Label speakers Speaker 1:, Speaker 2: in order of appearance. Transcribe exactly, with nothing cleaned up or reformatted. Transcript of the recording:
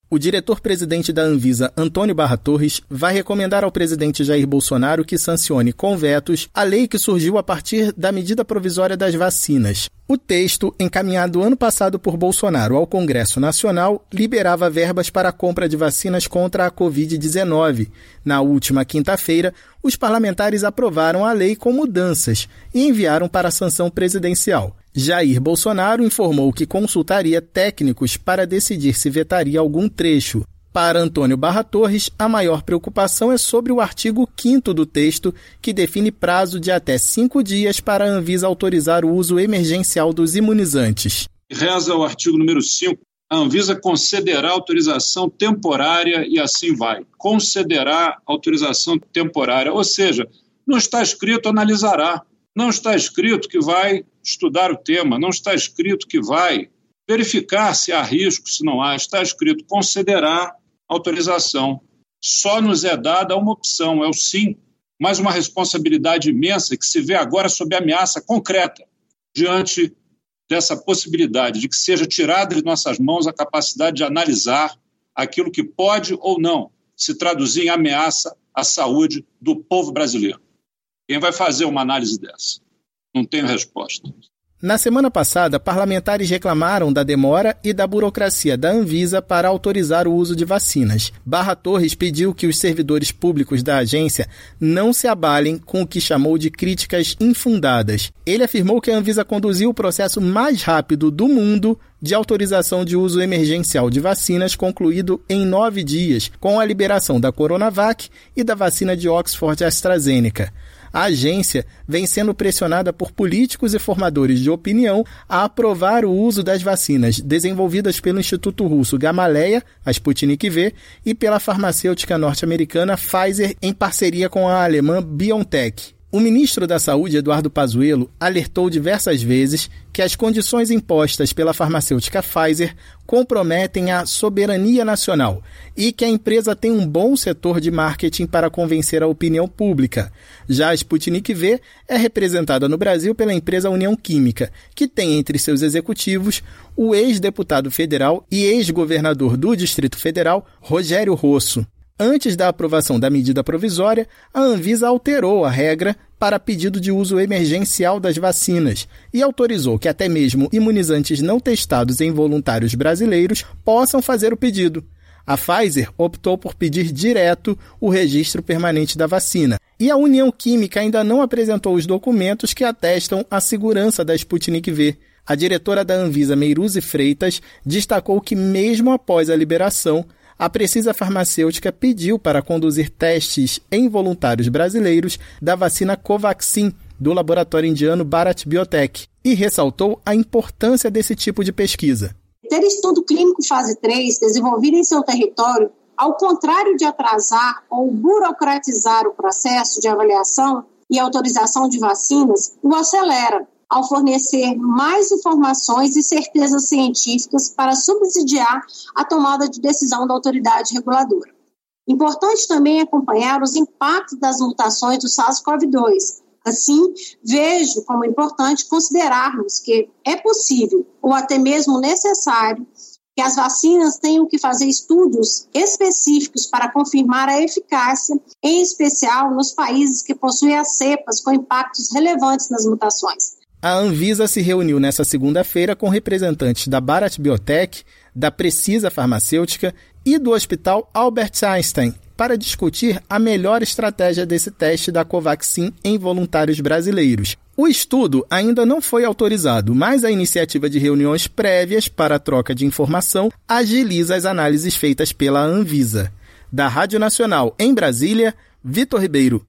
Speaker 1: O diretor-presidente da Anvisa, Antônio Barra Torres, vai recomendar ao presidente Jair Bolsonaro que sancione com vetos a lei que surgiu a partir da medida provisória das vacinas. O texto, encaminhado ano passado por Bolsonaro ao Congresso Nacional, liberava verbas para a compra de vacinas contra a covid dezenove. Na última quinta-feira, os parlamentares aprovaram a lei com mudanças e enviaram para a sanção presidencial. Jair Bolsonaro informou que consultaria técnicos para decidir se vetaria algum trecho. Para Antônio Barra Torres, a maior preocupação é sobre o artigo quinto do texto, que define prazo de até cinco dias para a Anvisa autorizar o uso emergencial dos imunizantes.
Speaker 2: Reza o artigo número cinco. A Anvisa concederá autorização temporária e assim vai. Concederá autorização temporária, ou seja, não está escrito analisará, não está escrito que vai estudar o tema, não está escrito que vai verificar se há risco, se não há, está escrito concederá autorização. Só nos é dada uma opção, é o sim, mas uma responsabilidade imensa que se vê agora sob ameaça concreta diante dessa possibilidade de que seja tirada de nossas mãos a capacidade de analisar aquilo que pode ou não se traduzir em ameaça à saúde do povo brasileiro. Quem vai fazer uma análise dessa? Não tenho resposta.
Speaker 1: Na semana passada, parlamentares reclamaram da demora e da burocracia da Anvisa para autorizar o uso de vacinas. Barra Torres pediu que os servidores públicos da agência não se abalem com o que chamou de críticas infundadas. Ele afirmou que a Anvisa conduziu o processo mais rápido do mundo de autorização de uso emergencial de vacinas, concluído em nove dias, com a liberação da Coronavac e da vacina de Oxford AstraZeneca. A agência vem sendo pressionada por políticos e formadores de opinião a aprovar o uso das vacinas desenvolvidas pelo Instituto Russo Gamaleya, a Sputnik V, e pela farmacêutica norte-americana Pfizer, em parceria com a alemã BioNTech. O ministro da Saúde, Eduardo Pazuello, alertou diversas vezes que as condições impostas pela farmacêutica Pfizer comprometem a soberania nacional e que a empresa tem um bom setor de marketing para convencer a opinião pública. Já a Sputnik V é representada no Brasil pela empresa União Química, que tem entre seus executivos o ex-deputado federal e ex-governador do Distrito Federal, Rogério Rosso. Antes da aprovação da medida provisória, a Anvisa alterou a regra para pedido de uso emergencial das vacinas e autorizou que até mesmo imunizantes não testados em voluntários brasileiros possam fazer o pedido. A Pfizer optou por pedir direto o registro permanente da vacina e a União Química ainda não apresentou os documentos que atestam a segurança da Sputnik V. A diretora da Anvisa, Meiruzi Freitas, destacou que mesmo após a liberação, a Precisa Farmacêutica pediu para conduzir testes em voluntários brasileiros da vacina Covaxin, do laboratório indiano Bharat Biotech, e ressaltou a importância desse tipo de pesquisa.
Speaker 3: Ter estudo clínico fase três desenvolvido em seu território, ao contrário de atrasar ou burocratizar o processo de avaliação e autorização de vacinas, o acelera, ao fornecer mais informações e certezas científicas para subsidiar a tomada de decisão da autoridade reguladora. Importante também acompanhar os impactos das mutações do SARS-CoV dois. Assim, vejo como importante considerarmos que é possível, ou até mesmo necessário, que as vacinas tenham que fazer estudos específicos para confirmar a eficácia, em especial nos países que possuem as cepas com impactos relevantes nas mutações.
Speaker 1: A Anvisa se reuniu nesta segunda-feira com representantes da Bharat Biotech, da Precisa Farmacêutica e do Hospital Albert Einstein para discutir a melhor estratégia desse teste da Covaxin em voluntários brasileiros. O estudo ainda não foi autorizado, mas a iniciativa de reuniões prévias para a troca de informação agiliza as análises feitas pela Anvisa. Da Rádio Nacional em Brasília, Vitor Ribeiro.